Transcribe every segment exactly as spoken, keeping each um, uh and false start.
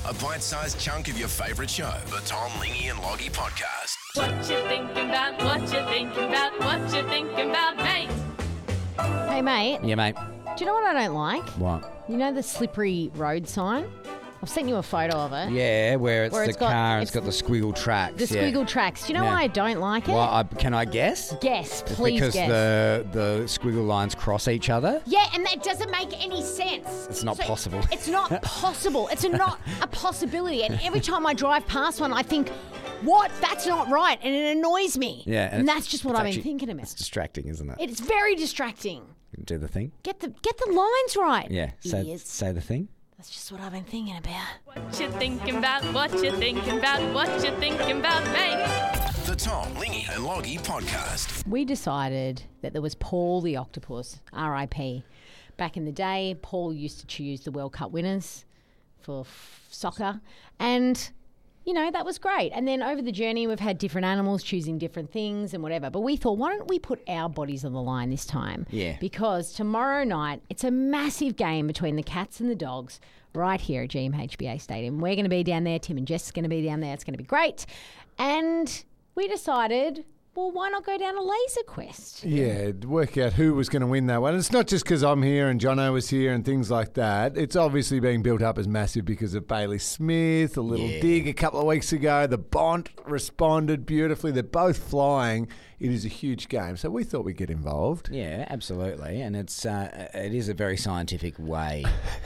a bite-sized chunk of your favourite show. The Tom, Lingy and Loggy Podcast. What you thinking about? What you thinking about? What you thinking about, mate? Hey, mate. Yeah, mate. Do you know what I don't like? What? You know the slippery road sign? I've sent you a photo of it. Yeah, where it's Where the it's got- car and it's it's got the squiggle tracks. The yeah. squiggle tracks. Do you know Yeah. why I don't like it? Well, I, can I guess? Guess, It's please because guess. the the squiggle lines cross each other. Yeah, and that doesn't make any sense. It's not possible. It's not possible. It's a not a possibility. And every time I drive past one, I think, what? That's not right. And it annoys me. Yeah, And, it's- that's just what it's I've actually- been thinking about. It's distracting, isn't it? It's very distracting. Do the thing. Get the get the lines right. Yeah. Say, Idiots. say the thing. That's just what I've been thinking about. What you thinking about? What you thinking about? What you thinking about, mate? The Tom, Lingy and Loggy Podcast. We decided that there was Paul the Octopus, R I P. Back in the day, Paul used to choose the World Cup winners for f- soccer. And, you know, that was great. And then over the journey, we've had different animals choosing different things and whatever. But we thought, why don't we put our bodies on the line this time? Yeah. Because tomorrow night, it's a massive game between the Cats and the Dogs right here at G M H B A Stadium. We're going to be down there. Tim and Jess are going to be down there. It's going to be great. And we decided, well, why not go down a Laser Quest? Yeah, work out who was going to win that one. It's not just because I'm here and Jono was here and things like that. It's obviously being built up as massive because of Bailey Smith, a little Yeah. dig a couple of weeks ago. The Bont responded beautifully. They're both flying. It is a huge game. So we thought we'd get involved. Yeah, absolutely, and it's uh, it is a very scientific way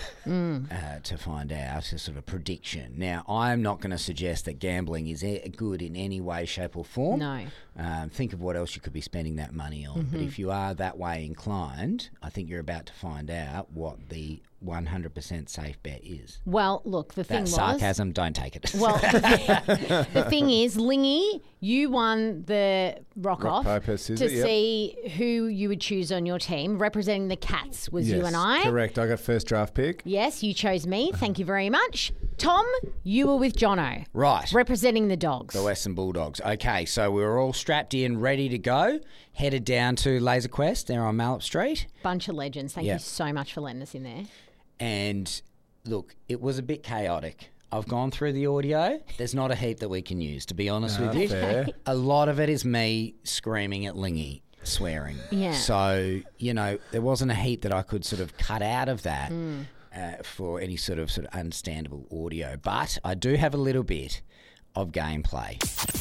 Mm. uh, to find out a sort of prediction. Now, I'm not going to suggest that gambling is e- good in any way, shape, or form. No. Um, think of what else you could be spending that money on. Mm-hmm. But if you are that way inclined, I think you're about to find out what the one hundred percent safe bet is. Well, look, the thing That's was... sarcasm. Don't take it. Well, the, the thing is, Lingy, you won the rock, Rock, off paper, scissors, to yep. see who you would choose on your team. Representing the Cats was you Yes, and I. Correct. I got first draft pick. Yes, you chose me. Thank you very much. Tom, you were with Jono. Right. Representing the Dogs. The Western Bulldogs. Okay, so we were all strapped in, ready to go, headed down to Laser Quest there on Mallup Street. Bunch of legends. Thank Yeah. you so much for letting us in there. And look, it was a bit chaotic. I've gone through the audio. There's not a heap that we can use, to be honest with you. fair. A lot of it is me screaming at Lingy, swearing. Yeah. So, you know, there wasn't a heap that I could sort of cut out of that uh, for any sort of sort of understandable audio. But I do have a little bit of gameplay.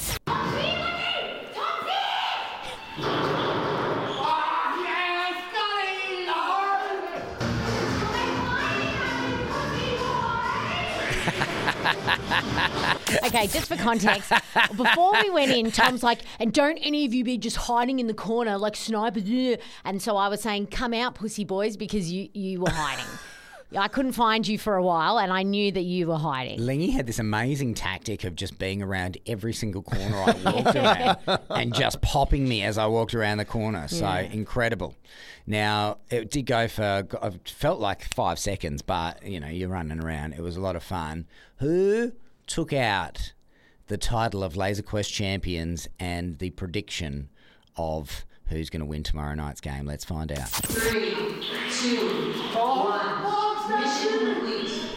Okay, just for context, before we went in, Tom's like, and don't any of you be just hiding in the corner like snipers. ugh." And so I was saying, come out, pussy boys, because you, you were hiding. I couldn't find you for a while, and I knew that you were hiding. Lingy had this amazing tactic of just being around every single corner I walked around and just popping me as I walked around the corner. So Yeah. incredible. Now, it did go for, I felt like five seconds, but, you know, you're running around. It was a lot of fun. Who took out the title of Laser Quest champions and the prediction of who's going to win tomorrow night's game? Let's find out. Three, two, one. Mission complete.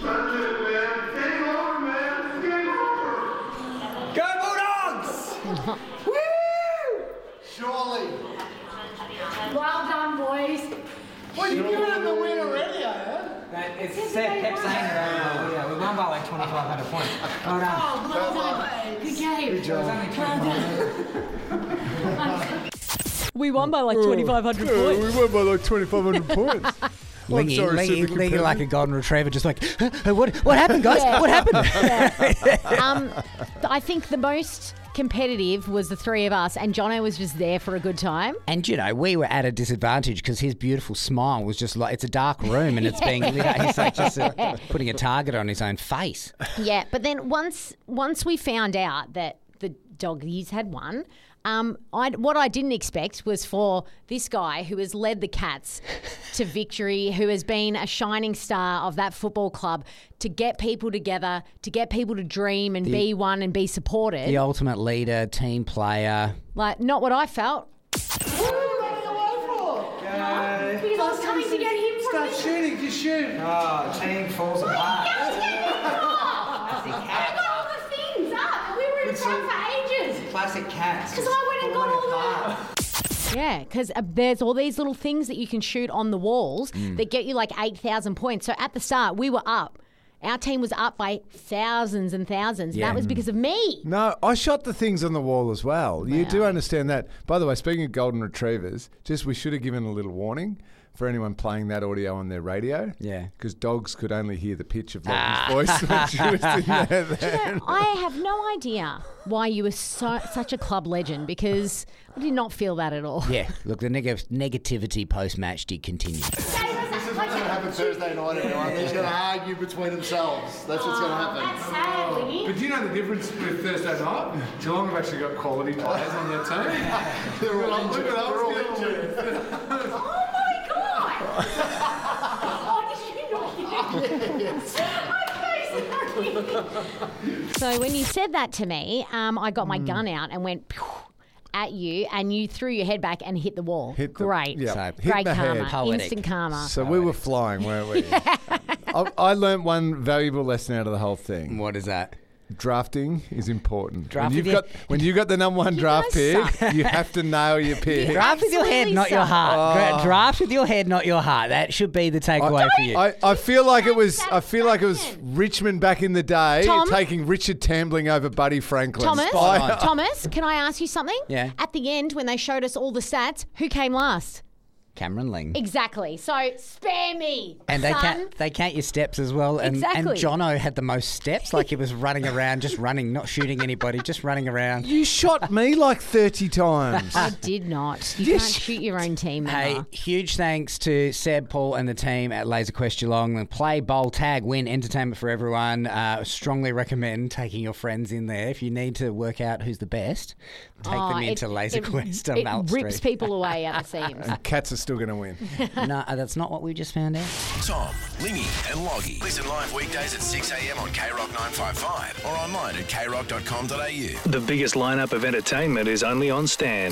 Go Bulldogs! Surely. Well done, boys. Well, you've given him the win already, eh? That, it's said, kept saying it over. Yeah, we won by like twenty-five hundred points. Well done. Oh, well done. Good game. It was only twenty-five. We won by like twenty-five hundred Yeah, points. we won by like twenty-five hundred points. Lingy, sorry, Lingy, super Lingy competitive. like a golden retriever, just like, "Huh, what, what happened, guys? Yeah. What happened? Yeah. um, I think the most competitive was the three of us, and Jono was just there for a good time. And, you know, we were at a disadvantage because his beautiful smile was just like, it's a dark room and it's being lit up. He's like just uh, putting a target on his own face. Yeah, but then once once we found out that the doggies had won, um, I, what I didn't expect was for this guy who has led the Cats to victory, who has been a shining star of that football club, to get people together, to get people to dream and The- be one and be supported. The ultimate leader, team player. Like, not what I felt. Because I was coming to get him from Start shooting, just shoot. Oh, team falls apart. classic cats. Because I went and got all that. Yeah, because uh, there's all these little things that you can shoot on the walls that get you like eight thousand points. So at the start, we were up. Our team was up by thousands and thousands. Yeah. That was because of me. No, I shot the things on the wall as well. You do understand that. By the way, speaking of golden retrievers, just we should have given a little warning for anyone playing that audio on their radio. Yeah. Because dogs could only hear the pitch of Lottie's voice when she was in there then. I have no idea why you were so, such a club legend because I did not feel that at all. Yeah, look, the neg- negativity post-match did continue. This is what's going to happen Thursday night, everyone. They're going to argue between themselves. That's what's going to happen. That's sadly. But do you know the difference with Thursday night? Geelong have actually got quality players on their team. They're all injured. They're all injured. Oh my God! Oh, did you not? Yes. I'm so sorry. So when you said that to me, um, I got my gun out and went pew at you, and you threw your head back and hit the wall. Hit the- Great. yeah. So, Hit Great the head. karma. Poetic. Instant karma. So we were flying, weren't we? I, I learned one valuable lesson out of the whole thing. What is that? Drafting is important. Draft when you've with your- got when you got the number one You draft guys pick, you have to nail your pick. Draft with your head, Absolutely not your so. heart. Gra- Oh. Draft with your head, not your heart. That should be the takeaway for you. I, I feel like it was That I feel like it was satisfaction. Richmond back in the day Tom? taking Richard Tambling over Buddy Franklin. Thomas, Spot on. Thomas, can I ask you something? Yeah. At the end, when they showed us all the stats, who came last? Cameron Ling. Exactly. So spare me, And they son. count, they count your steps as well. And, Exactly. and Jono had the most steps. Like he was running around, just running, not shooting anybody, just running around. You shot me like thirty times. I did not. You Yes. can't shoot your own team Hey, member. huge thanks to Seb, Paul, and the team at Laser Quest Geelong. The play, bowl, tag, win, entertainment for everyone. Uh, strongly recommend taking your friends in there. If you need to work out who's the best, take Oh, them it- into Laser it- Quest on It Mount rips Street. people away at the seams. And Cats are still going to win. No, that's not what we just found out. Tom, Lingy, and Loggy. Listen live weekdays at six a.m. on K Rock nine fifty-five or online at k rock dot com dot a u. The biggest lineup of entertainment is only on Stan.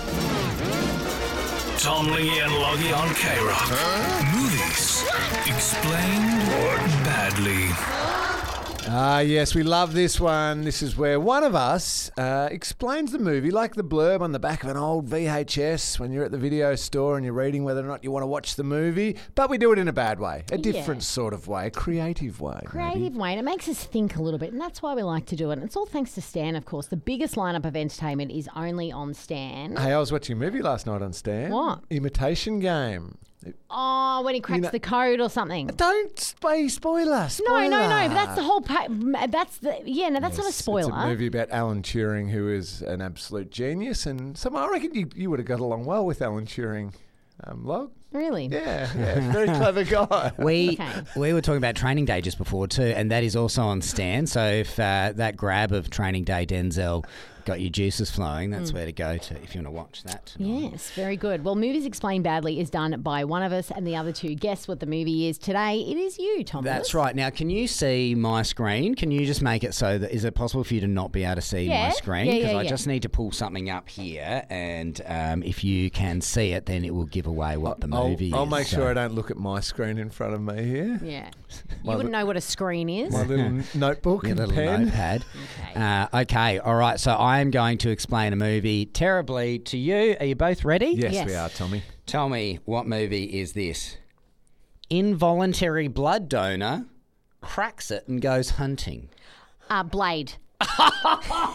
Tom, Lingy and Loggy on K Rock. Movies. Explained badly. Ah, yes, we love this one. This is where one of us uh, explains the movie like the blurb on the back of an old V H S when you're at the video store and you're reading whether or not you want to watch the movie. But we do it in a bad way, a different Yeah. sort of way, a creative way. maybe. Creative way, and it makes us think a little bit, and that's why we like to do it. And it's all thanks to Stan, of course. The biggest lineup of entertainment is only on Stan. Hey, I was watching a movie last night on Stan. What? Imitation Game. Oh, when he cracks know- the code or something. Don't sp- spoiler, spoiler. No, no, no. But that's the whole. Pa- that's the yeah. No, that's not a It's spoiler. a movie about Alan Turing, who is an absolute genius, and some I reckon you, you would have got along well with Alan Turing, um, Log. Really? Yeah, yeah, very clever guy. We Okay. we were talking about Training Day just before too, and that is also on Stan. So if uh, that grab of Training Day Denzel got your juices flowing, that's where to go to if you want to watch that. tonight. Yes, very good. Well, Movies Explained Badly is done by one of us, and the other two guess what the movie is. Today, it is you, Thomas. That's right. Now, can you see my screen? Can you just make it so that is it possible for you to not be able to see Yeah. my screen? Yeah, Because yeah, I yeah. just need to pull something up here, and um, if you can see it, then it will give away what the I'll, movie I'll is. make So- sure I don't look at my screen in front of me here. Yeah. My You wouldn't li- know what a screen is. My little notebook Your and little pen. notepad. Okay. Uh, okay, all right. So I am going to explain a movie terribly to you. Are you both ready? Yes, Yes. we are, Tommy. Tell me, what movie is this? Involuntary blood donor cracks it and goes hunting. Uh, Blade. How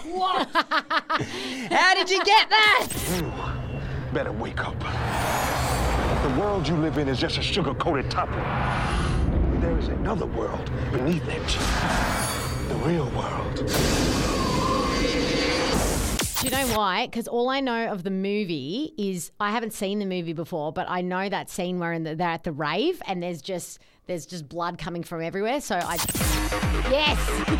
did you get that? Better wake up. The world you live in is just a sugar-coated topping. There is another world beneath it. The real world. Do you know why? Because all I know of the movie is I haven't seen the movie before, but I know that scene where in the, they're at the rave and there's just there's just blood coming from everywhere. So I yes,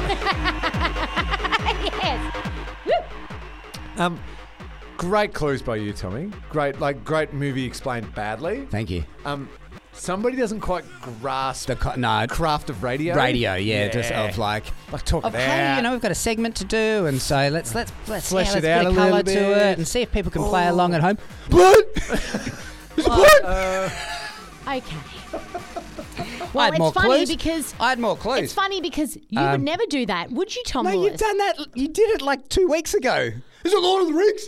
yes. Woo! Um, great clues by you, Tommy. Great, like great movie explained badly. Thank you. Um, somebody doesn't quite grasp The co- no, craft of radio. radio, yeah, just of like, like talk of it hey, out. you know, we've got a segment to do, and so let's let's let's Flesh yeah, let's it out get a a colour little to bit. it and see if people can play Oh. along at home. blood. Is it blood? Okay. Well, I had it's more funny clues. because I had more clues. it's funny because you would Um, never do that, would you, Tom No, Lewis? you've done that. You did it like two weeks ago. Is it Lord of the Rings?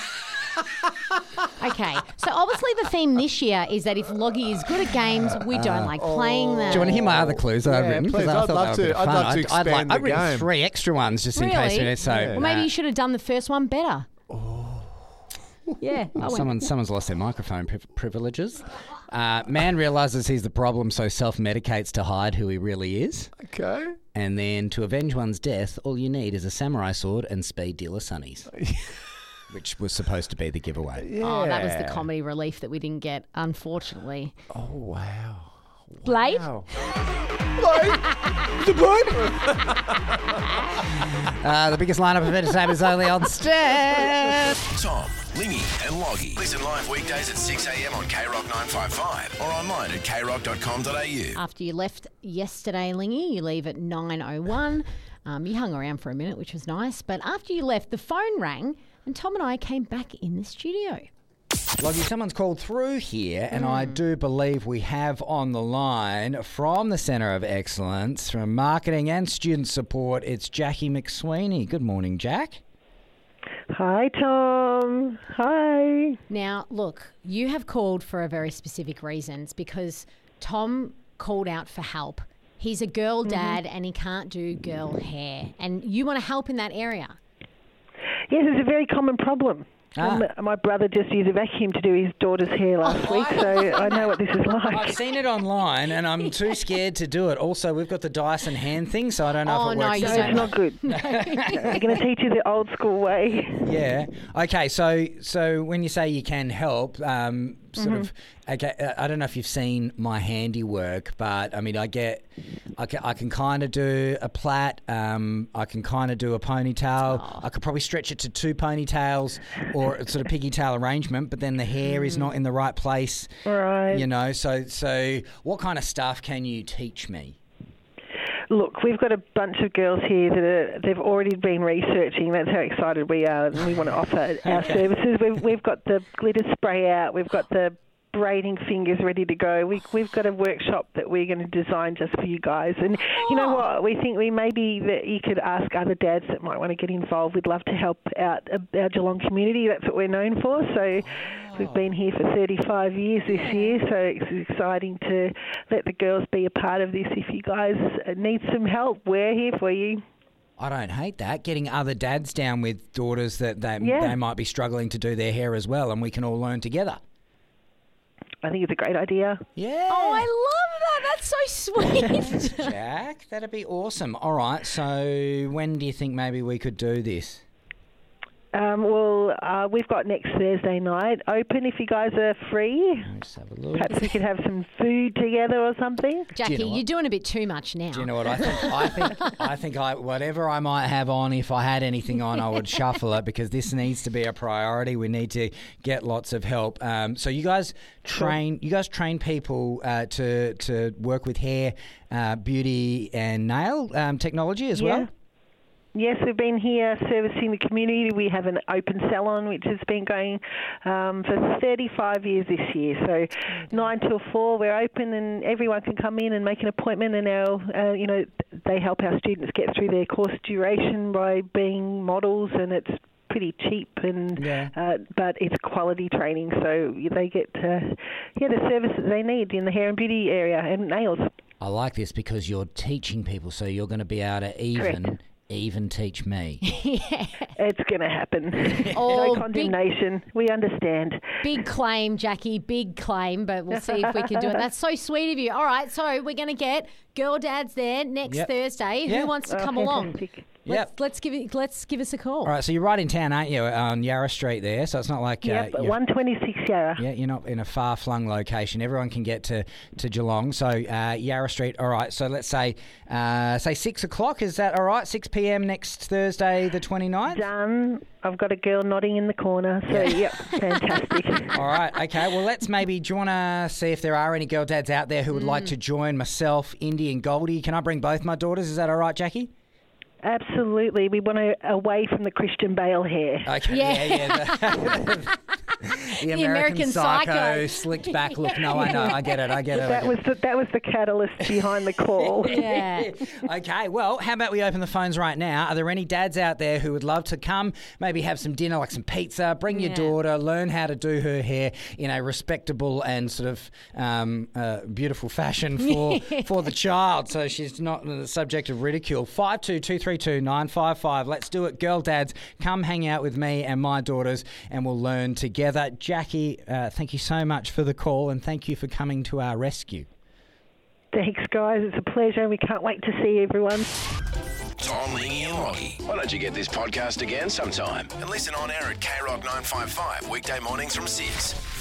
Okay, so obviously the theme this year is that if Loggy is good at games, we don't like playing them. Do you want to hear my other clues that I've Yeah, written? 'Cause please. I I'd thought love they were a bit to- of I'd fun. love to I'd, I'd expand like, the I've written game. three extra ones just in case. Really? You know, so Well, maybe uh, you should have done the first one better. Yeah, I went. Someone, someone's lost their microphone pri- privileges. Uh, man realizes he's the problem, so self-medicates to hide who he really is. Okay. And then to avenge one's death, all you need is a samurai sword and speed dealer sunnies, which was supposed to be the giveaway. Yeah. Oh, that was the comedy relief that we didn't get, unfortunately. Oh, wow. Blade? Wow. The uh, the biggest lineup of entertainment is only on Stat. Tom, Lingy and Loggy. Listen live weekdays at six a.m. on K Rock nine five five or online at k rock dot com dot a u. After you left yesterday, Lingy, you leave at nine oh one. Um, you hung around for a minute, which was nice. But after you left, the phone rang and Tom and I came back in the studio. Loggy, someone's called through here, and I do believe we have on the line from the Centre of Excellence, from Marketing and Student Support, it's Jackie McSweeney. Good morning, Jack. Hi, Tom. Hi. Now, look, you have called for a very specific reason. It's because Tom called out for help. He's a girl dad and he can't do girl hair. And you want to help in that area. Yes, it's a very common problem. Ah. Um, my brother just used a vacuum to do his daughter's hair last week, so I know what this is like. I've seen it online, and I'm too scared to do it. Also, we've got the Dyson hand thing, so I don't know Oh, if it no, works. you No, the it's same. not good. We're going to teach you the old school way. Yeah. Okay. So, so when you say you can help, um, sort Mm-hmm. of, okay, uh, I don't know if you've seen my handiwork, but I mean, I get, I can, I can kind of do a plait. Um, I can kind of do a ponytail. I could probably stretch it to two ponytails or a sort of piggytail arrangement, but then the hair is not in the right place. Right. You know. So, so what kind of stuff can you teach me? Look, we've got a bunch of girls here that are, they've already been researching. That's how excited we are, and we want to offer our services. We've, we've got the glitter spray out. We've got the braiding fingers ready to go. We, we've got a workshop that we're going to design just for you guys. And you know what? We think we maybe that you could ask other dads that might want to get involved. We'd love to help out our Geelong community. That's what we're known for. So we've been here for thirty-five years this year. So it's exciting to let the girls be a part of this. If you guys need some help, we're here for you. I don't hate that. Getting other dads down with daughters that they, Yeah. they might be struggling to do their hair as well, and we can all learn together. I think it's a great idea. Yeah. Oh, I love that. That's so sweet. Jack, that'd be awesome. All right, so when do you think maybe we could do this? Um, well, uh, we've got next Thursday night open if you guys are free. Let's have a look. Perhaps we could have some food together or something. Jackie, Do you know what? you're doing a bit too much now. Do you know what I think? I think I think I whatever I might have on, if I had anything on, I would shuffle it because this needs to be a priority. We need to get lots of help. Um, so you guys train you guys train people uh, to to work with hair, uh, beauty, and nail um, technology as well. Yeah. Yes, we've been here servicing the community. We have an open salon which has been going um, for thirty-five years this year. So nine till four, we're open and everyone can come in and make an appointment. And our, uh, you know, they help our students get through their course duration by being models, and it's pretty cheap and Yeah. uh, but it's quality training. So they get uh, yeah the services they need in the hair and beauty area and nails. I like this because you're teaching people, so you're going to be able to even. Correct. Even teach me. It's going to happen. Oh, No big- condemnation. We understand. Big claim, Jackie, big claim, but we'll see if we can do it. That's so sweet of you. All right, so we're going to get girl dads there next Yep. Thursday. Yeah. Who wants to Oh, come along? fantastic. Let's, Yep. let's give it. Let's give us a call. All right, so you're right in town, aren't you, on Yarra Street there? So it's not like Yep, uh, you're, one twenty-six Yarra. yeah, you're not in a far-flung location. Everyone can get to, to Geelong. So uh, Yarra Street. All right. So let's say uh, say six o'clock. Is that all right? Six p m next Thursday, the twenty-ninth. Done. I've got a girl nodding in the corner. So, yep, fantastic. All right. Okay. Well, let's maybe. Do you want to see if there are any girl dads out there who would like to join myself, Indy, and Goldie? Can I bring both my daughters? Is that all right, Jackie? Absolutely. We want to away from the Christian Bale hair. Okay. Yeah. Yeah. Yeah. The American, American Psycho, Psycho. slicked back look. No, I know. I get it. I get it. I That get was the, that was the catalyst behind the call. Yeah. Okay, well, how about we open the phones right now? Are there any dads out there who would love to come, maybe have some dinner, like some pizza, bring your Yeah. daughter, learn how to do her hair in a respectable and sort of um, uh, beautiful fashion for for the child, so she's not the subject of ridicule? five two two three two nine five five. Let's do it, girl dads. Come hang out with me and my daughters, and we'll learn together. Jackie, uh, thank you so much for the call, and thank you for coming to our rescue. Thanks, guys. It's a pleasure, and we can't wait to see everyone. Tom, Lingy and Loggy. Why don't you get this podcast again sometime and listen on air at K Rock nine five five weekday mornings from six.